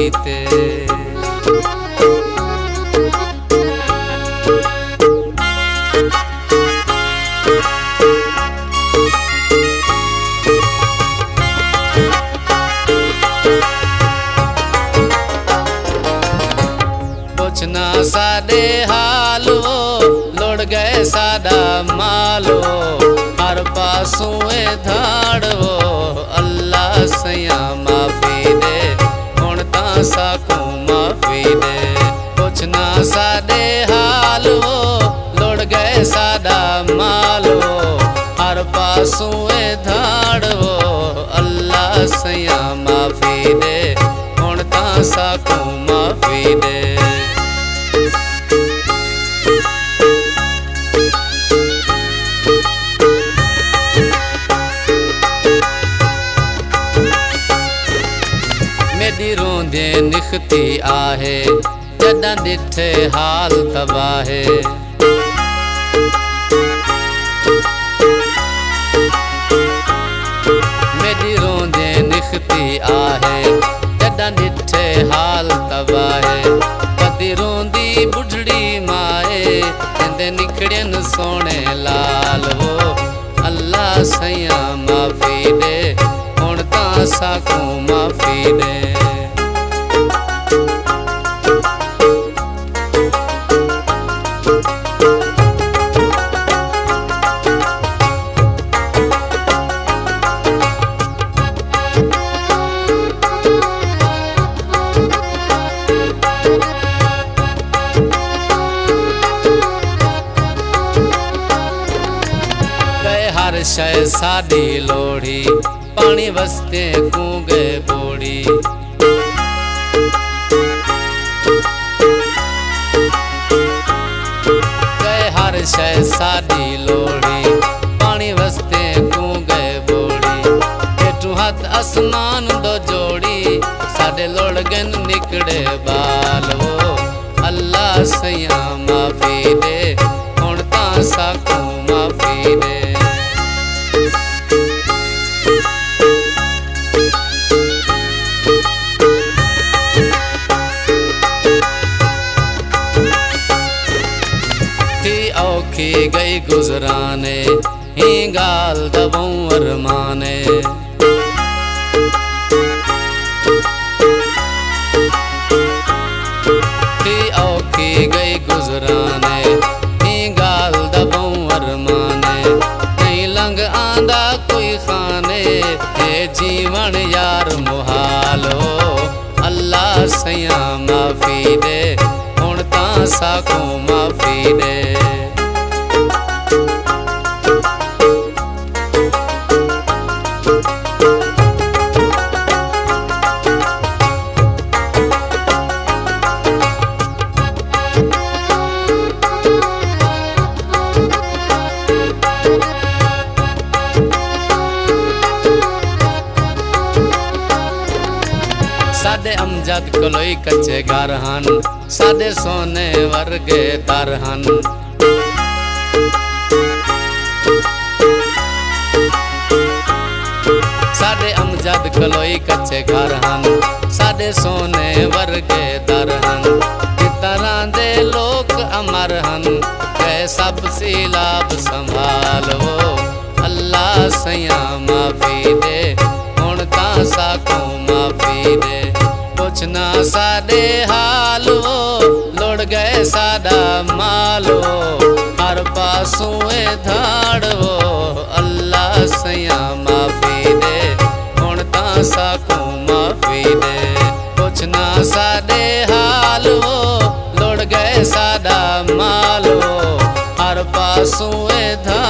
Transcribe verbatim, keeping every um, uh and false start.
ते। पुछना साडे हालो लुड़ गए साडा मालो हर पासों ए धाड़ो अल्लाह सया माफी दे हुण तां साकू माफी दे। पुछना साडे हालो लुड़ गए साडा मालो हर पासों ए धाड़ो अल्लाह सया माफी दे हुण तां साकू माफी दे। मेरी रोंदे निखती आहे जदा डिठे हाल तबाहे। मेरी रोंदे निखती आहे जदा डिठे हाल तबाहे। कदी रोंदी बुढ़ड़ी माए कहंदे निकड़न सोने लाल वो अल्लाह सया माफी दे हुण तां साकू माफी दे। हर शय साडी लोड़ी पानी वस्ते कूंगे बोड़ी। गए हर शय साडी लोड़ी पानी वस्ते कूंगे बोड़ी। हेठू हाथ आसमान दो जोड़ी साडे लोड़गन निकड़े बाल वो अल्लाह सया माफी दे हुण तां साकू माफी दे। औखी गई गुजराने ही गाल दबों अरमाने। औखी गई गुजराने ही गाल दबों अरमाने। नहीं लंघ आंदा कोई खाने ये जीवन यार मुहालो अल्लाह सया माफी दे हुण तां साकू माफी दे। साडे अमजद कोलोई कच्चे घर हन साडे सोने वर्गे दर हन। साडे अमजद कोलोई कच्चे घर हन साडे सोने वर्गे दर हन। तरह दे लोग अमर हन कह सब सीलाब संभालो अल्लाह सया माफी दे हुण तां साकू माफी दे। पुछना साडे हालो लुड़ गए साडा मालो हर पासों ए धाड़ो अल्लाह सया माफी दे हुण तां साकू माफी दे। पुछना साडे हालो लुड़ गए साडा मालो हर पासों ए धाड़ो